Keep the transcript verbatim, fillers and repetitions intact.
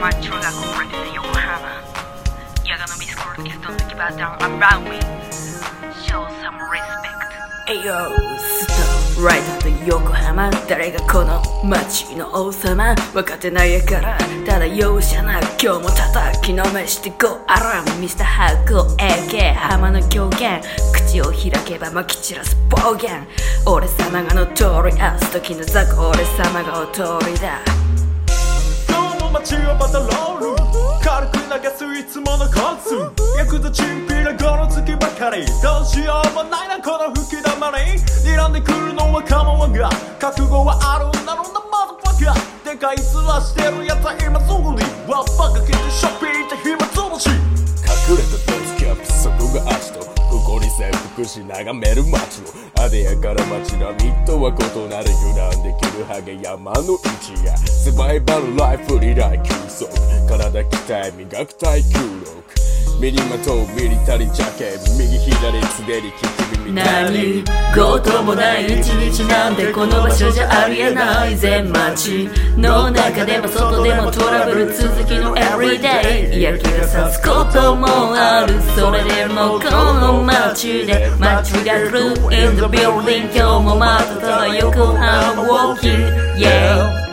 my true love right in Yokohama. You're gonna miss cool kids, don't think about down around me. Show some respect. Ayo, stop right out of 横浜。誰がこの街の王様？分かってないやから、ただ容赦な。今日も叩きのめして Go around ミスターハーコ エーケー 浜の狂言。口を開けばまき散らす暴言。俺様がの通りあす時の雑魚、俺様がお通りだ。 今日も街をパトロール、軽く流すいつものコツ。ヤクザチンピラゴの月ばかり、どうしようもないなこの吹きだまり。睨んでくるのは構わんが、覚悟はあるんだろうなマザファカー。でかいツアーしてるやつは今すぐにワッパかけてショッピングって暇つぶし。 隠れたデスキャップ、そこがアジト。ここに潜伏し眺める街を、あでやから街並みとは異なる。油断できるハゲ山の一夜。サバイバルライフリライ休息。体鍛え磨く耐久力。身にまとうミリタリージャケ。右左常に聞く耳。 何事もない一日なんてこの場所じゃありえない。全街の中でも外でもトラブル続きの Everyday。 嫌気がさすこともある。それでもこの街で間違える In the building。 今日もまたただ横浜 Walking Yeah